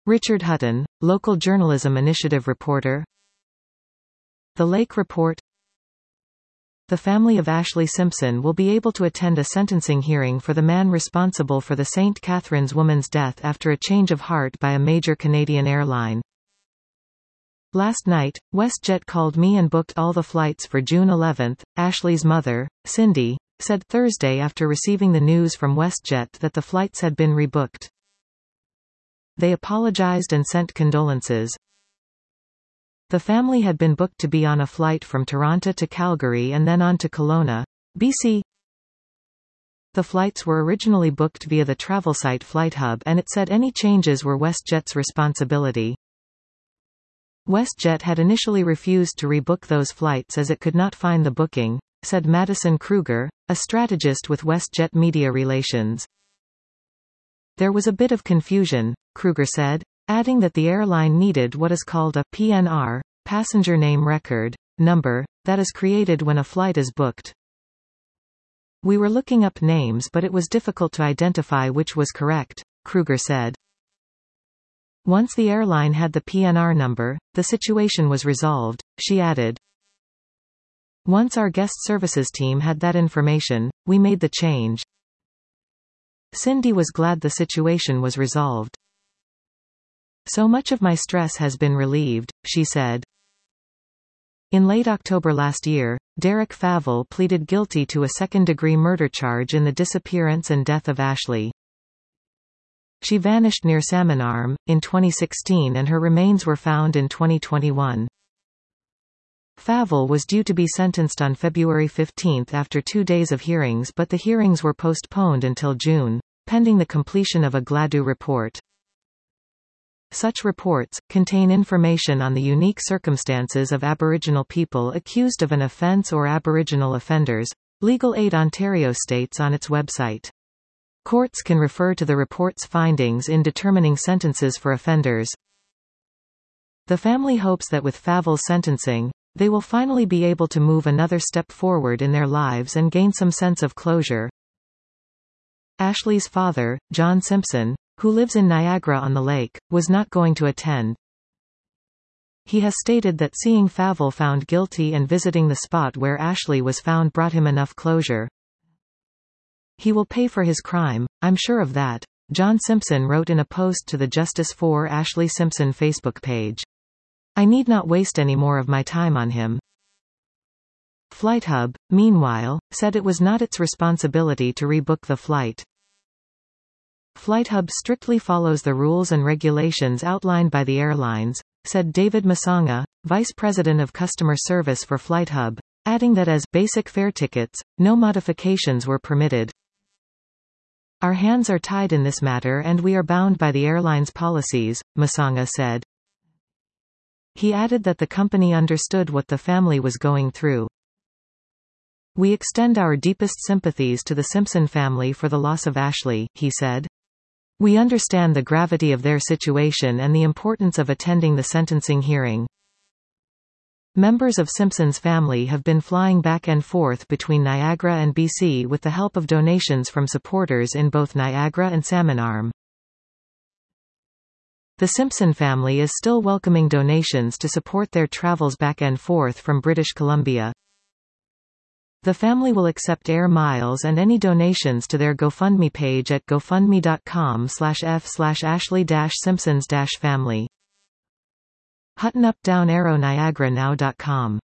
Richard Hutton, local journalism initiative reporter. The Lake Report. The family of Ashlee Simpson will be able to attend a sentencing hearing for the man responsible for the St. Catharines woman's death after a change of heart by a major Canadian airline. Last night, WestJet called me and booked all the flights for June 11, Ashlee's mother, Cindy, said Thursday after receiving the news from WestJet that the flights had been rebooked. They apologized and sent condolences. The family had been booked to be on a flight from Toronto to Calgary and then on to Kelowna, BC. The flights were originally booked via the travel site FlightHub, and it said any changes were WestJet's responsibility. WestJet had initially refused to rebook those flights as it could not find the booking, said Madison Kruger, a strategist with WestJet Media Relations. There was a bit of confusion, Kruger said, adding that the airline needed what is called a PNR, passenger name record, number, that is created when a flight is booked. We were looking up names but it was difficult to identify which was correct, Kruger said. Once the airline had the PNR number, the situation was resolved, she added. Once our guest services team had that information, we made the change. Cindy was glad the situation was resolved. So much of my stress has been relieved, she said. In late October last year, Derek Favell pleaded guilty to a second-degree murder charge in the disappearance and death of Ashlee. She vanished near Salmon Arm, in 2016 and her remains were found in 2021. Favell was due to be sentenced on February 15 after 2 days of hearings, but the hearings were postponed until June, pending the completion of a Gladue report. Such reports contain information on the unique circumstances of Aboriginal people accused of an offence or Aboriginal offenders, Legal Aid Ontario states on its website. Courts can refer to the report's findings in determining sentences for offenders. The family hopes that with Favell's sentencing, they will finally be able to move another step forward in their lives and gain some sense of closure. Ashlee's father, John Simpson, who lives in Niagara-on-the-Lake, was not going to attend. He has stated that seeing Favell found guilty and visiting the spot where Ashlee was found brought him enough closure. He will pay for his crime, I'm sure of that, John Simpson wrote in a post to the Justice for Ashlee Simpson Facebook page. I need not waste any more of my time on him. FlightHub, meanwhile, said it was not its responsibility to rebook the flight. FlightHub strictly follows the rules and regulations outlined by the airlines, said David Masanga, Vice President of Customer Service for FlightHub, adding that as basic fare tickets, no modifications were permitted. Our hands are tied in this matter and we are bound by the airline's policies, Masanga said. He added that the company understood what the family was going through. We extend our deepest sympathies to the Simpson family for the loss of Ashlee, he said. We understand the gravity of their situation and the importance of attending the sentencing hearing. Members of Simpson's family have been flying back and forth between Niagara and BC with the help of donations from supporters in both Niagara and Salmon Arm. The Simpson family is still welcoming donations to support their travels back and forth from British Columbia. The family will accept air miles and any donations to their GoFundMe page at gofundme.com/f/Ashlee-Simpsons-family. Hutton up down arrow niagaranow.com